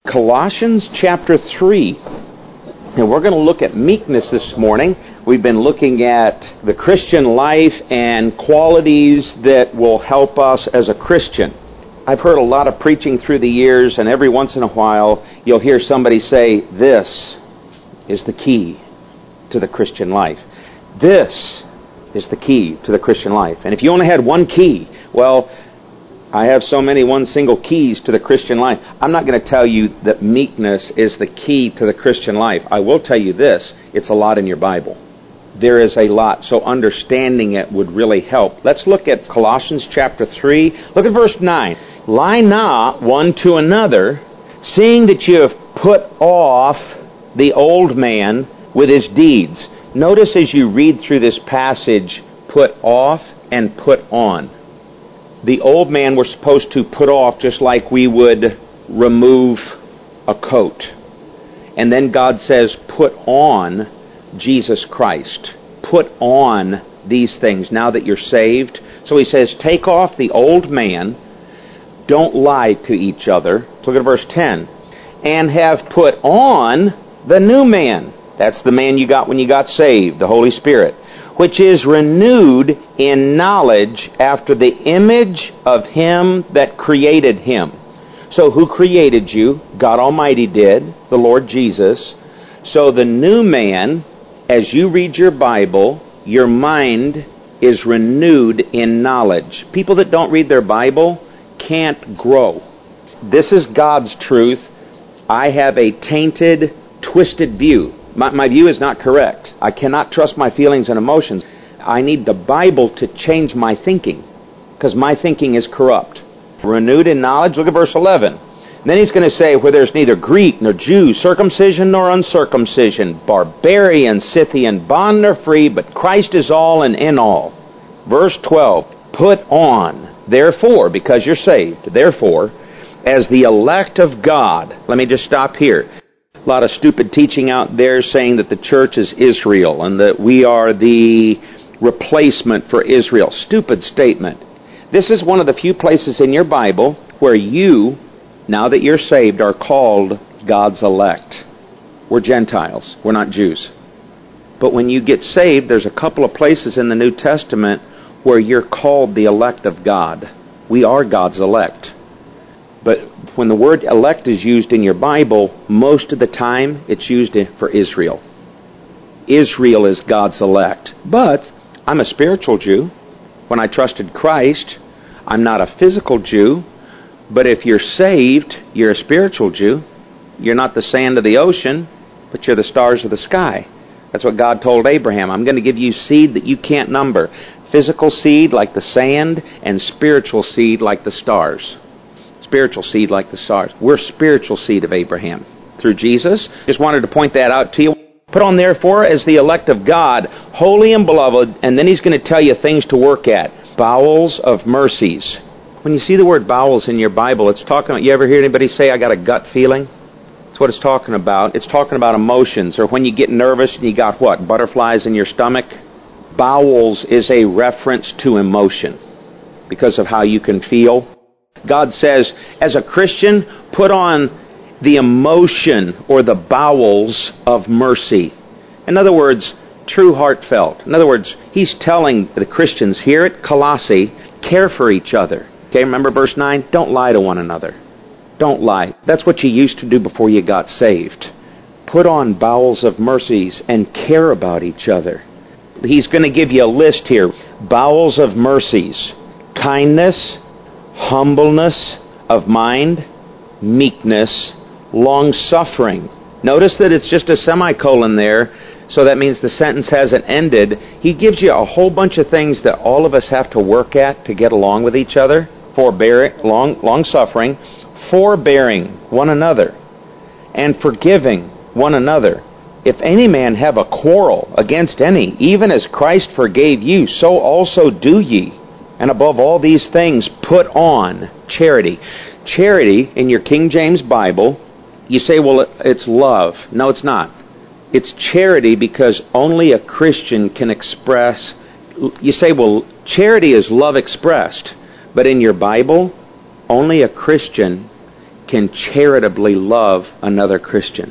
Colossians chapter 3. And we're going to look at meekness this morning. We've been looking at the Christian life and qualities that will help us as a Christian. I've heard a lot of preaching through the years, and every once in a while you'll hear somebody say, "This is the key to the Christian life. This is the key to the Christian life." And if you only had one key, well, I have so many one single keys to the Christian life. I'm not going to tell you that meekness is the key to the Christian life. I will tell you this, it's a lot in your Bible. There is a lot, so understanding it would really help. Let's look at Colossians chapter 3. Look at verse 9. "Lie not one to another, seeing that you have put off the old man with his deeds." Notice as you read through this passage, put off and put on. The old man we're supposed to put off just like we would remove a coat. And then God says, put on Jesus Christ. Put on these things now that you're saved. So he says, take off the old man. Don't lie to each other. Look at verse 10. "And have put on the new man." That's the man you got when you got saved, the Holy Spirit. "Which is renewed in knowledge after the image of him that created him." So who created you? God Almighty did, the Lord Jesus. So the new man, as you read your Bible, your mind is renewed in knowledge. People that don't read their Bible can't grow. This is God's truth. I have a tainted, twisted view. My view is not correct. I cannot trust my feelings and emotions. I need the Bible to change my thinking, because my thinking is corrupt. Renewed in knowledge. Look at verse 11. And then he's going to say, "Where there's neither Greek nor Jew, circumcision nor uncircumcision, barbarian, Scythian, bond nor free, but Christ is all and in all." Verse 12. "Put on, therefore," because you're saved, "therefore, as the elect of God." Let me just stop here. A lot of stupid teaching out there saying that the church is Israel and that we are the replacement for Israel. Stupid statement. This is one of the few places in your Bible where you, now that you're saved, are called God's elect. We're Gentiles. We're not Jews. But when you get saved, there's a couple of places in the New Testament where you're called the elect of God. We are God's elect. But when the word elect is used in your Bible, most of the time it's used for Israel. Israel is God's elect. But I'm a spiritual Jew. When I trusted Christ, I'm not a physical Jew. But if you're saved, you're a spiritual Jew. You're not the sand of the ocean, but you're the stars of the sky. That's what God told Abraham. I'm going to give you seed that you can't number. Physical seed like the sand, and spiritual seed like the stars. Spiritual seed like the stars. We're spiritual seed of Abraham through Jesus. Just wanted to point that out to you. "Put on therefore as the elect of God, holy and beloved," and then he's going to tell you things to work at. "Bowels of mercies." When you see the word bowels in your Bible, it's talking about, you ever hear anybody say, "I got a gut feeling"? That's what it's talking about. It's talking about emotions, or when you get nervous and you got what? Butterflies in your stomach? Bowels is a reference to emotion because of how you can feel. God says, as a Christian, put on the emotion or the bowels of mercy. In other words, true heartfelt. In other words, he's telling the Christians here at Colossae, care for each other. Okay, remember verse 9? Don't lie to one another. Don't lie. That's what you used to do before you got saved. Put on bowels of mercies and care about each other. He's going to give you a list here. Bowels of mercies. Kindness, humbleness of mind, meekness, long-suffering. Notice that it's just a semicolon there, so that means the sentence hasn't ended. He gives you a whole bunch of things that all of us have to work at to get along with each other. Forbearing, long-suffering, forbearing one another, and forgiving one another. "If any man have a quarrel against any, even as Christ forgave you, so also do ye. And above all these things, put on charity." Charity, in your King James Bible, you say, well, it's love. No, it's not. It's charity because only a Christian can express. You say, well, charity is love expressed. But in your Bible, only a Christian can charitably love another Christian.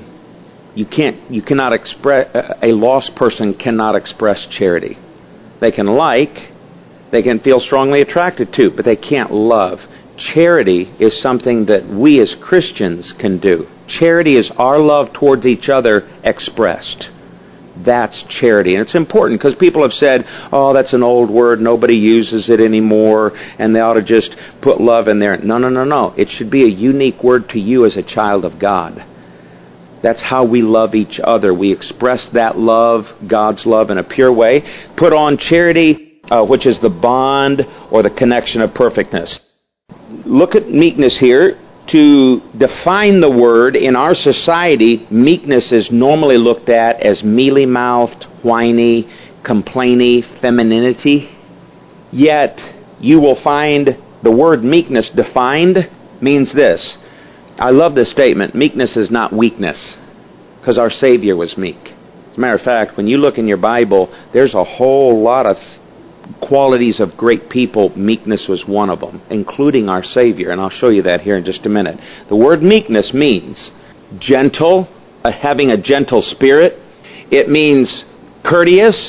You cannot express, a lost person cannot express charity. They can they can feel strongly attracted to, but they can't love. Charity is something that we as Christians can do. Charity is our love towards each other expressed. That's charity. And it's important because people have said, oh, that's an old word, nobody uses it anymore, and they ought to just put love in there. No. It should be a unique word to you as a child of God. That's how we love each other. We express that love, God's love, in a pure way. Put on charity, which is the bond or the connection of perfectness. Look at meekness here. To define the word, in our society, meekness is normally looked at as mealy-mouthed, whiny, complainy femininity. Yet, you will find the word meekness defined means this. I love this statement. Meekness is not weakness, because our Savior was meek. As a matter of fact, when you look in your Bible, there's a whole lot of qualities of great people. Meekness was one of them, including our Savior, and I'll show you that here in just a minute. The word meekness means gentle, having a gentle spirit. It means courteous,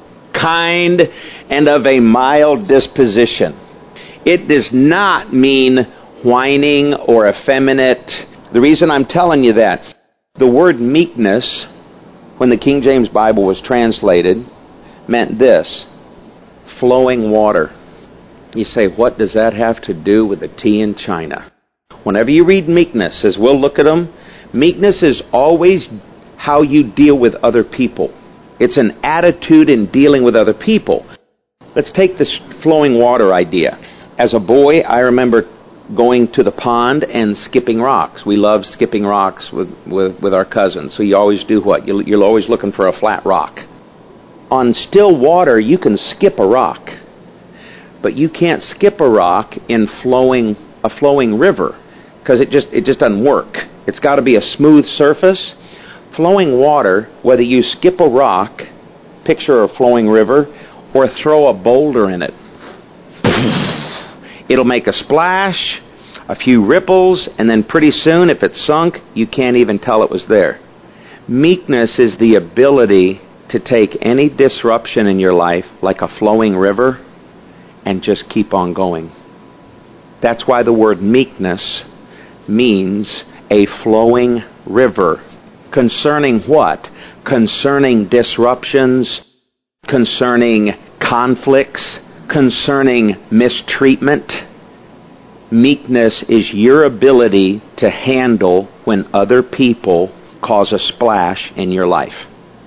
kind, and of a mild disposition. It does not mean whining or effeminate. The reason I'm telling you that, the word meekness, when the King James Bible was translated, meant this: flowing water. You say, what does that have to do with the tea in China? Whenever you read meekness, as we'll look at them, meekness is always how you deal with other people. It's an attitude in dealing with other people. Let's take this flowing water idea. As a boy, I remember going to the pond and skipping rocks. We love skipping rocks with our cousins. So you always do what? You're always looking for a flat rock. On still water, you can skip a rock, but you can't skip a rock in a flowing river, because it just doesn't work. It's got to be a smooth surface. Flowing water, whether you skip a rock, picture a flowing river, or throw a boulder in it, it'll make a splash, a few ripples, and then pretty soon, if it's sunk, you can't even tell it was there. Meekness is the ability to take any disruption in your life, like a flowing river, and just keep on going. That's why the word meekness means a flowing river. Concerning what? Concerning disruptions, concerning conflicts, concerning mistreatment. Meekness is your ability to handle when other people cause a splash in your life.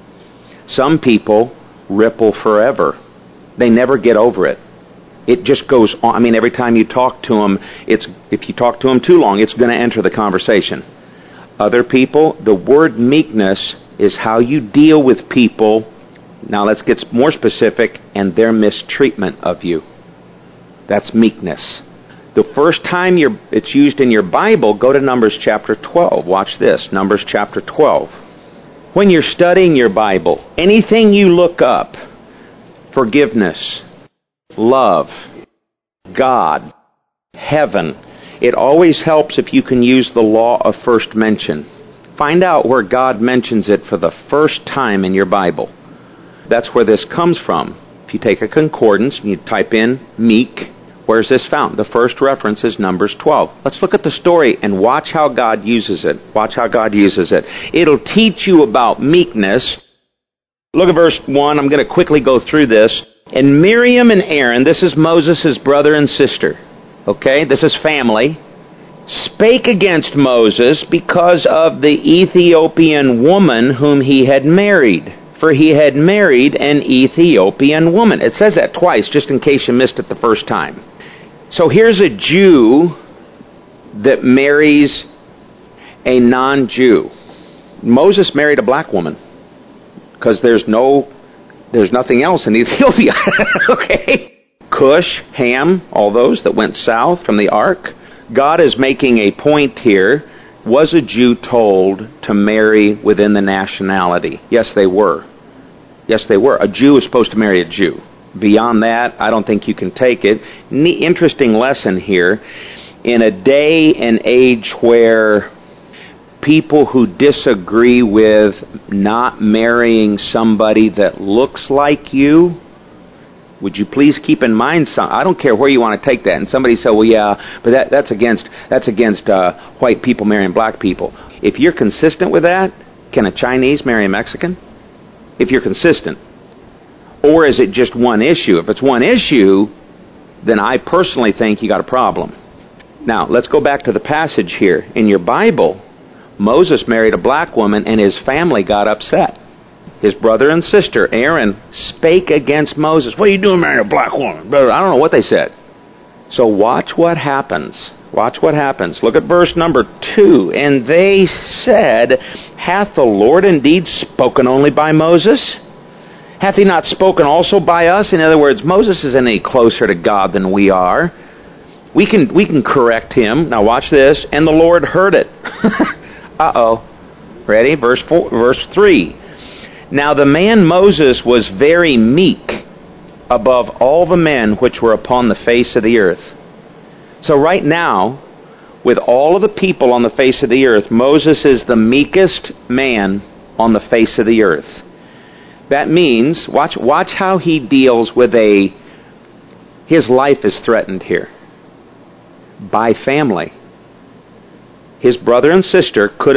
Some people ripple forever. They never get over it. It just goes on. I mean, every time you talk to them, if you talk to them too long, it's going to enter the conversation. Other people, the word meekness is how you deal with people. Now let's get more specific, and their mistreatment of you. That's meekness. The first time it's used in your Bible, go to Numbers chapter 12. Watch this, Numbers chapter 12. When you're studying your Bible, anything you look up, forgiveness, love, God, heaven, it always helps if you can use the law of first mention. Find out where God mentions it for the first time in your Bible. That's where this comes from. If you take a concordance and you type in meek, where's this found? The first reference is Numbers 12. Let's look at the story and watch how God uses it. Watch how God uses it. It'll teach you about meekness. Look at verse 1. I'm going to quickly go through this. And Miriam and Aaron, this is Moses' brother and sister. Okay, this is family. Spake against Moses because of the Ethiopian woman whom he had married. For he had married an Ethiopian woman. It says that twice, just in case you missed it the first time. So here's a Jew that marries a non-Jew. Moses married a black woman because there's nothing else in Ethiopia. Okay? Cush, Ham, all those that went south from the ark. God is making a point here. Was a Jew told to marry within the nationality? Yes, they were. Yes, they were. A Jew is supposed to marry a Jew. Beyond that, I don't think you can take it. Interesting lesson here. in a day and age where people who disagree with not marrying somebody that looks like you, would you please keep in mind I don't care where you want to take that. And somebody said, well, yeah, but that's against white people marrying black people. If you're consistent with that, can a Chinese marry a Mexican? If you're consistent. Or is it just one issue? If it's one issue, then I personally think you got a problem. Now, let's go back to the passage here. In your Bible, Moses married a black woman and his family got upset. His brother and sister, Aaron, spake against Moses. What are you doing marrying a black woman? I don't know what they said. So watch what happens. Watch what happens. Look at verse number 2. And they said, hath the Lord indeed spoken only by Moses? Hath he not spoken also by us? In other words, Moses isn't any closer to God than we are. We can correct him. Now watch this. And the Lord heard it. Uh-oh. Ready? Verse 3. Now the man Moses was very meek above all the men which were upon the face of the earth. So right now, with all of the people on the face of the earth, Moses is the meekest man on the face of the earth. That means, watch how he deals with his life is threatened here. By family. His brother and sister could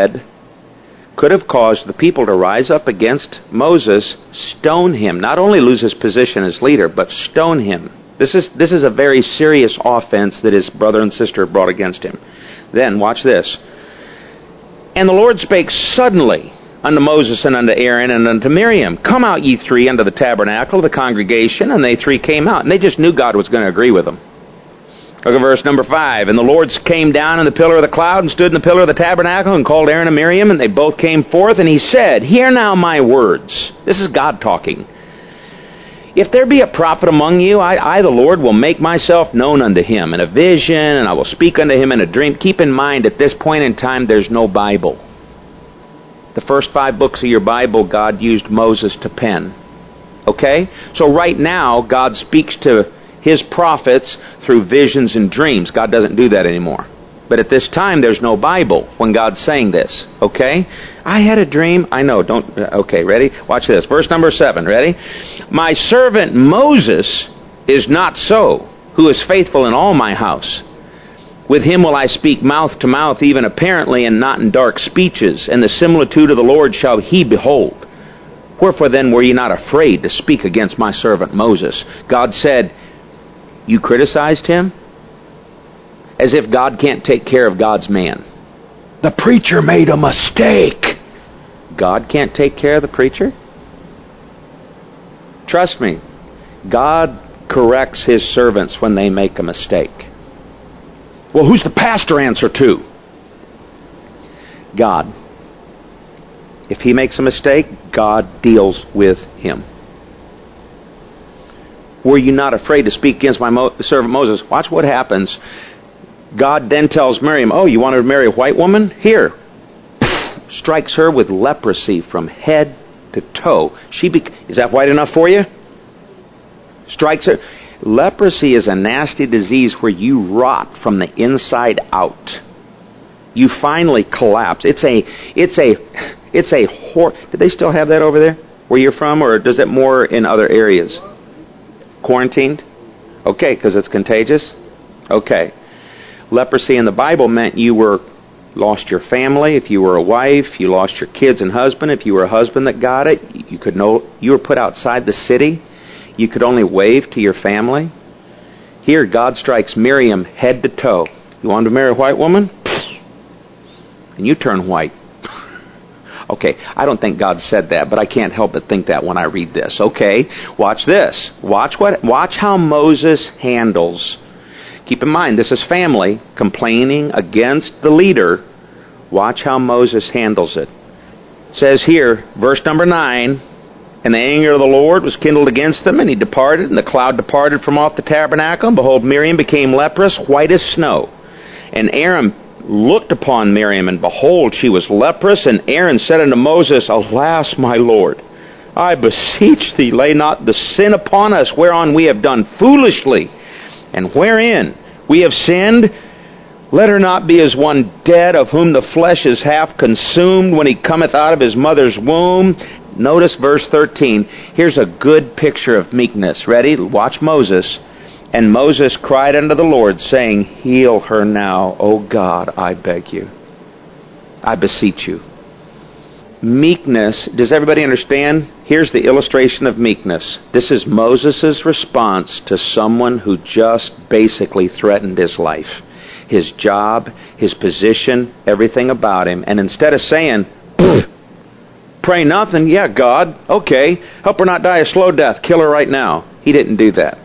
have caused the people to rise up against Moses, stone him, not only lose his position as leader, but stone him. This is a very serious offense that his brother and sister brought against him. Then, watch this. And the Lord spake suddenly unto Moses and unto Aaron and unto Miriam, come out ye three unto the tabernacle of the congregation, and they three came out. And they just knew God was going to agree with them. Look at verse number 5. And the Lord came down in the pillar of the cloud and stood in the pillar of the tabernacle and called Aaron and Miriam, and they both came forth, and he said, hear now my words. This is God talking. If there be a prophet among you, I the Lord, will make myself known unto him in a vision, and I will speak unto him in a dream. Keep in mind, at this point in time, there's no Bible. The first 5 books of your Bible, God used Moses to pen. Okay? So right now, God speaks to his prophets through visions and dreams. God doesn't do that anymore. But at this time, there's no Bible when God's saying this. Okay? I had a dream. I know. Okay, ready? Watch this. Verse number 7. Ready? My servant Moses is not so, who is faithful in all my house. With him will I speak mouth to mouth, even apparently, and not in dark speeches. And the similitude of the Lord shall he behold. Wherefore then were ye not afraid to speak against my servant Moses? God said, you criticized him? As if God can't take care of God's man. The preacher made a mistake. God can't take care of the preacher? Trust me, God corrects his servants when they make a mistake. Well, who's the pastor answer to? God. If he makes a mistake, God deals with him. Were you not afraid to speak against my servant Moses? Watch what happens. God then tells Miriam, oh, you wanted to marry a white woman? Here. Strikes her with leprosy from head to toe. Is that white enough for you? Strikes her. Leprosy is a nasty disease where you rot from the inside out. You finally collapse. Did they still have that over there where you're from, or does it more in other areas? Quarantined? Okay, because it's contagious? Okay. Leprosy in the Bible meant you lost your family. If you were a wife, you lost your kids and husband. If you were a husband that got it, you were put outside the city. You could only wave to your family. Here, God strikes Miriam head to toe. You wanted to marry a white woman? And you turn white. Okay, I don't think God said that, but I can't help but think that when I read this. Okay, watch this. Watch how Moses handles. Keep in mind, this is family complaining against the leader. Watch how Moses handles it. It says here, verse number 9, and the anger of the Lord was kindled against them, and he departed, and the cloud departed from off the tabernacle, and behold, Miriam became leprous, white as snow. And Aaron looked upon Miriam, and behold, she was leprous, and Aaron said unto Moses, alas, my Lord, I beseech thee, lay not the sin upon us, whereon we have done foolishly, and wherein we have sinned. Let her not be as one dead, of whom the flesh is half consumed when he cometh out of his mother's womb. Notice verse 13. Here's a good picture of meekness. Ready? Watch Moses. And Moses cried unto the Lord, saying, Heal her now, O God, I beg you. I beseech you. Meekness, does everybody understand? Here's the illustration of meekness. This is Moses' response to someone who just basically threatened his life. His job, his position, everything about him. And instead of saying, pray nothing, yeah, God, okay, help her not die a slow death, kill her right now. He didn't do that.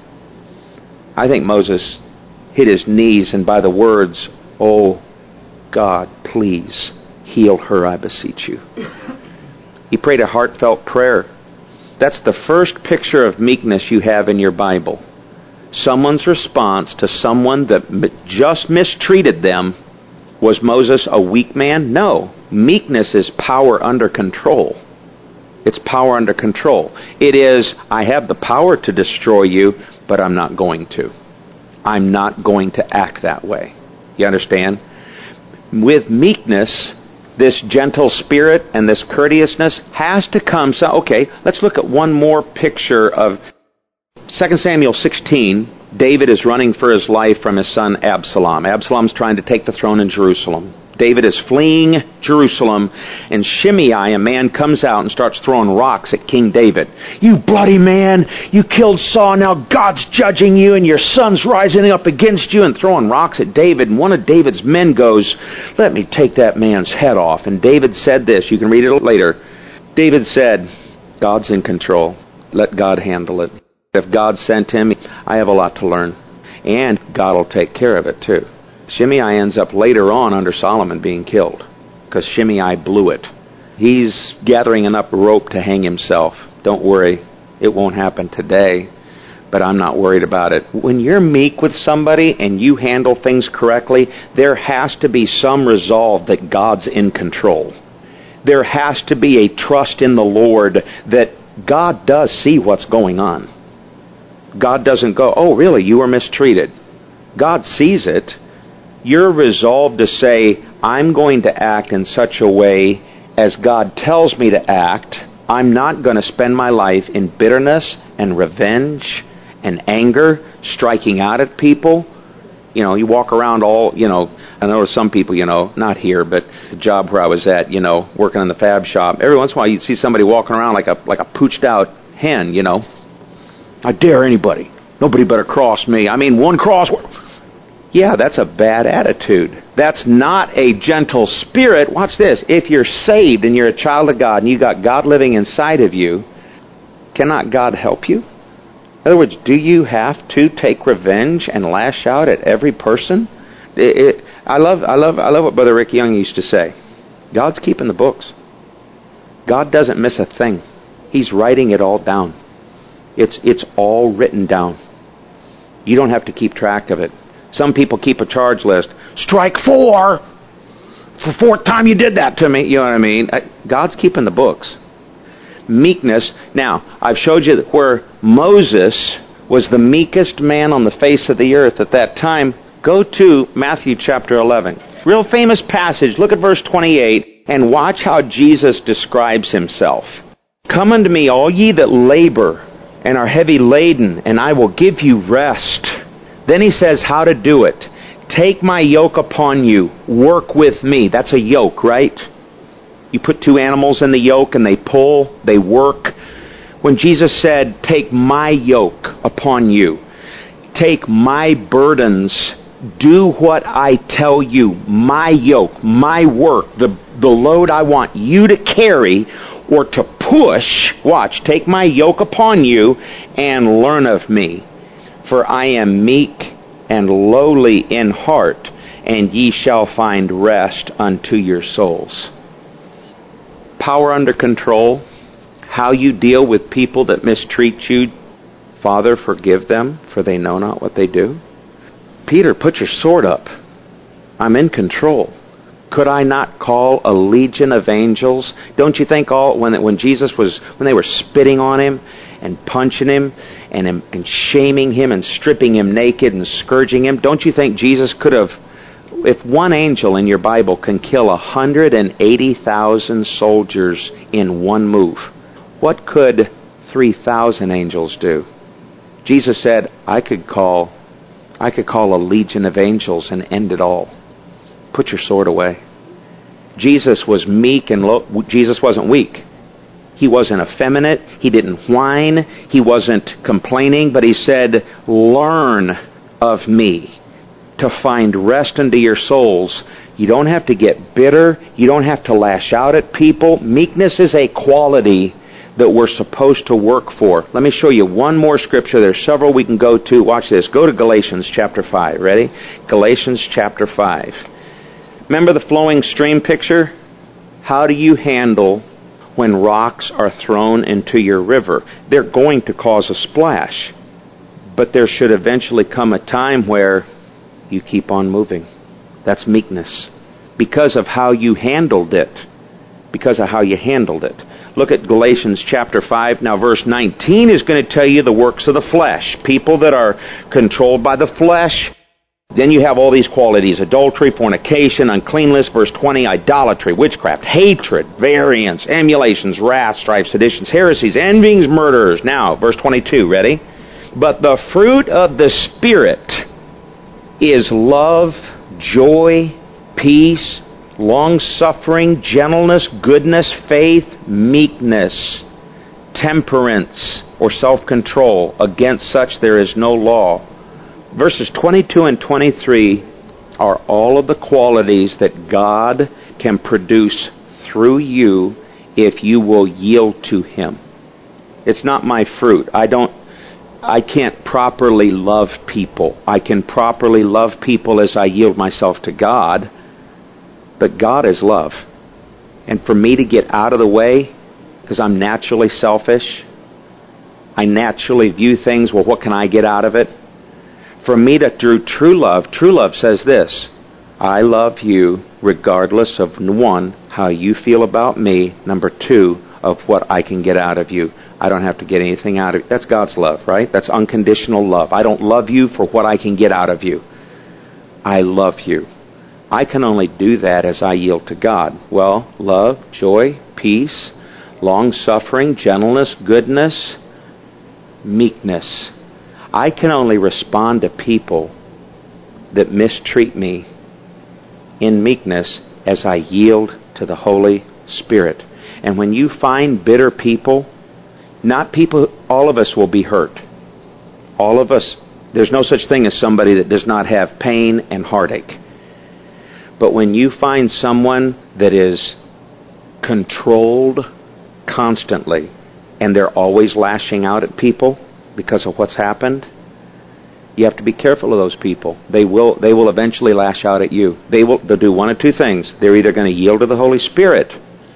I think Moses hit his knees and by the words, oh God, please heal her, I beseech you. He prayed a heartfelt prayer. That's the first picture of meekness you have in your Bible. Someone's response to someone that just mistreated them. Was Moses a weak man? No. Meekness is power under control. It's power under control. It is, I have the power to destroy you, but I'm not going to. I'm not going to act that way. You understand? With meekness, this gentle spirit and this courteousness has to come. So, okay, let's look at one more picture of 2 Samuel 16, David is running for his life from his son Absalom. Absalom's trying to take the throne in Jerusalem. David is fleeing Jerusalem, and Shimei, a man, comes out and starts throwing rocks at King David. You bloody man! You killed Saul, now God's judging you, and your son's rising up against you, and throwing rocks at David. And one of David's men goes, let me take that man's head off. And David said this, you can read it later. David said, God's in control. Let God handle it. If God sent him, I have a lot to learn. And God will take care of it too. Shimei ends up later on under Solomon being killed because Shimei blew it. He's gathering enough rope to hang himself. Don't worry, it won't happen today, but I'm not worried about it. When you're meek with somebody and you handle things correctly, there has to be some resolve that God's in control. There has to be a trust in the Lord that God does see what's going on. God doesn't go, oh really, you were mistreated. God sees it. You're resolved to say, I'm going to act in such a way as God tells me to act. I'm not going to spend my life in bitterness and revenge and anger, striking out at people. You know, you walk around all, I know some people, not here, but the job where I was at, working in the fab shop, every once in a while you'd see somebody walking around like a pooched out hen, I dare anybody. Nobody better cross me. I mean, one cross. Yeah, that's a bad attitude. That's not a gentle spirit. Watch this. If you're saved and you're a child of God and you got God living inside of you, cannot God help you? In other words, do you have to take revenge and lash out at every person? I love what Brother Rick Young used to say. God's keeping the books. God doesn't miss a thing. He's writing it all down. It's all written down. You don't have to keep track of it. Some people keep a charge list. Strike 4! It's the 4th time you did that to me. You know what I mean? God's keeping the books. Meekness. Now, I've showed you where Moses was the meekest man on the face of the earth at that time. Go to Matthew chapter 11. Real famous passage. Look at verse 28 and watch how Jesus describes himself. Come unto me, all ye that labor and are heavy laden, and I will give you rest. Then he says how to do it. Take my yoke upon you. Work with me. That's a yoke, right? You put 2 animals in the yoke and they pull, they work. When Jesus said, take my yoke upon you, take my burdens, do what I tell you, my yoke, my work, the load I want you to carry or to push, watch, take my yoke upon you and learn of me. For I am meek and lowly in heart, and ye shall find rest unto your souls. Power under control, how you deal with people that mistreat you. Father, forgive them, for they know not what they do. Peter, put your sword up. I'm in control. Could I not call a legion of angels? Don't you think when they were spitting on him and punching him and shaming him and stripping him naked and scourging him, don't you think Jesus could have If one angel in your Bible can kill 180,000 soldiers in one move, what could 3,000 angels do? Jesus said, I could call a legion of angels and end it all. Put your sword away. Jesus was meek and low. Jesus wasn't weak. He wasn't effeminate. He didn't whine. He wasn't complaining, but he said, learn of me to find rest unto your souls. You don't have to get bitter. You don't have to lash out at people. Meekness is a quality that we're supposed to work for. Let me show you one more scripture. There's several we can go to. Watch this. Go to Galatians chapter 5. Ready? Galatians chapter 5. Remember the flowing stream picture? How do you handle when rocks are thrown into your river? They're going to cause a splash. But there should eventually come a time where you keep on moving. That's meekness. Because of how you handled it. Because of how you handled it. Look at Galatians chapter 5. Now verse 19 is going to tell you the works of the flesh. People that are controlled by the flesh. Then you have all these qualities. Adultery, fornication, uncleanness. Verse 20, idolatry, witchcraft, hatred, variance, emulations, wrath, strife, seditions, heresies, envyings, murders. Now, verse 22, ready? But the fruit of the Spirit is love, joy, peace, long-suffering, gentleness, goodness, faith, meekness, temperance, or self-control. Against such there is no law. Verses 22 and 23 are all of the qualities that God can produce through you if you will yield to Him. It's not my fruit. I can't properly love people. I can properly love people as I yield myself to God, but God is love. And for me to get out of the way, because I'm naturally selfish, I naturally view things, well, what can I get out of it? For me to do true love says this, I love you regardless of, one, how you feel about me, number two, of what I can get out of you. I don't have to get anything out of you. That's God's love, right? That's unconditional love. I don't love you for what I can get out of you. I love you. I can only do that as I yield to God. Well, love, joy, peace, long-suffering, gentleness, goodness, meekness. I can only respond to people that mistreat me in meekness as I yield to the Holy Spirit. And when you find bitter people, not people, all of us will be hurt. All of us, there's no such thing as somebody that does not have pain and heartache. But when you find someone that is controlled constantly, and they're always lashing out at people because of what's happened, you have to be careful of those people. They will eventually lash out at you. They'll do one of two things. They're either going to yield to the Holy Spirit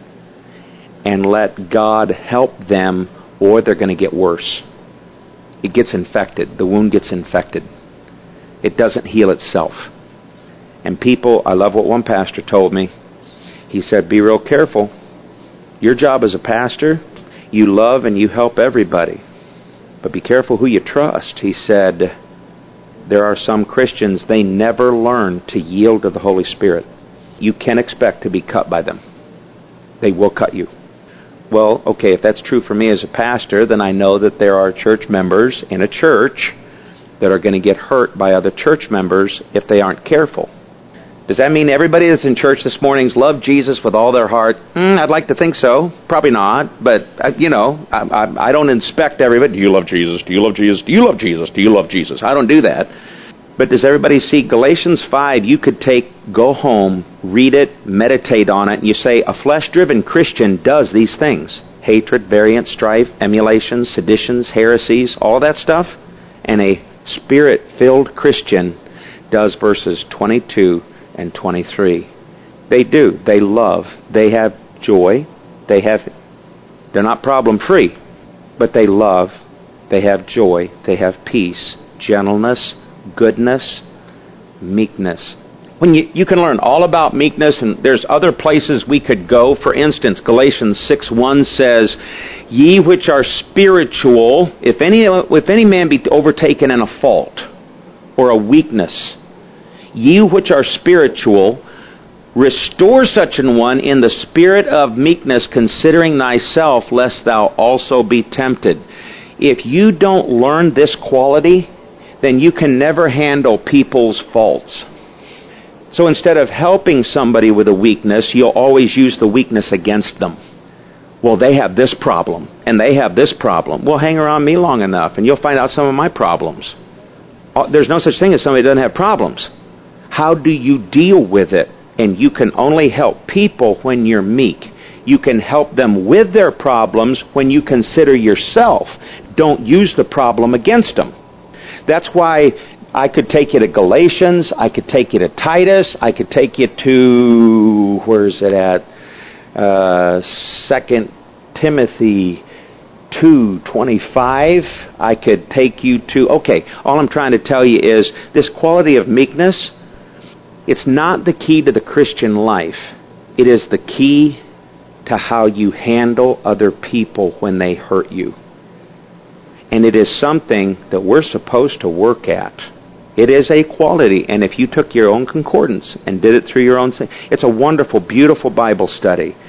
and let God help them, or they're going to get worse. It gets infected. The wound gets infected. It doesn't heal itself. And people, I love what one pastor told me. He said, be real careful. Your job as a pastor, you love and you help everybody. But be careful who you trust. He said, there are some Christians, they never learn to yield to the Holy Spirit. You can expect to be cut by them. They will cut you. Well, okay, if that's true for me as a pastor, then I know that there are church members in a church that are going to get hurt by other church members if they aren't careful. Does that mean everybody that's in church this morning's loved Jesus with all their heart? I'd like to think so. Probably not. But, I don't inspect everybody. Do you love Jesus? Do you love Jesus? Do you love Jesus? Do you love Jesus? I don't do that. But does everybody see Galatians 5? You could go home, read it, meditate on it, and you say, a flesh-driven Christian does these things. Hatred, variance, strife, emulations, seditions, heresies, all that stuff. And a Spirit-filled Christian does verses 22 and 23. They do. They love. They have joy. They're not problem-free, but they love. They have joy. They have peace, gentleness, goodness, meekness. When you can learn all about meekness, and there's other places we could go. For instance, Galatians 6:1 says, ye which are spiritual, if any man be overtaken in a fault or a weakness, Ye which are spiritual, restore such an one in the spirit of meekness, considering thyself, lest thou also be tempted. If you don't learn this quality, then you can never handle people's faults. So instead of helping somebody with a weakness, you'll always use the weakness against them. Well, they have this problem, and they have this problem. Well, hang around me long enough, and you'll find out some of my problems. There's no such thing as somebody who doesn't have problems. How do you deal with it? And you can only help people when you're meek. You can help them with their problems when you consider yourself. Don't use the problem against them. That's why I could take you to Galatians, I could take you to Titus, I could take you to, where is it at? 2 Timothy 2:25. I could take you to, okay, all I'm trying to tell you is this quality of meekness, it's not the key to the Christian life. It is the key to how you handle other people when they hurt you. And it is something that we're supposed to work at. It is a quality, and if you took your own concordance and did it through your own thing, it's a wonderful, beautiful Bible study.